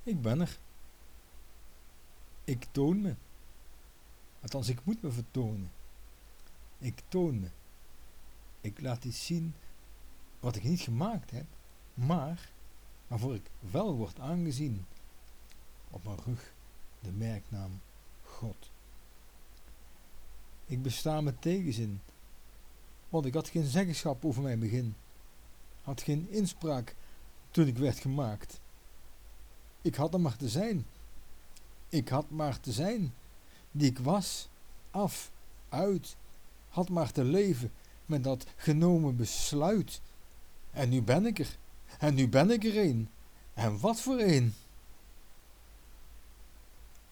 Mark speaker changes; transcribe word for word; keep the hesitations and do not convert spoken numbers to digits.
Speaker 1: Ik ben er. Ik toon me. Althans, ik moet me vertonen. Ik toon me. Ik laat iets zien wat ik niet gemaakt heb, maar waarvoor ik wel word aangezien. Op mijn rug de merknaam God. Ik besta met tegenzin, want ik had geen zeggenschap over mijn begin. Had geen inspraak toen ik werd gemaakt. Ik had er maar te zijn. Ik had maar te zijn, die ik was, af, uit, had maar te leven met dat genomen besluit. En nu ben ik er, en nu ben ik er een. En wat voor een?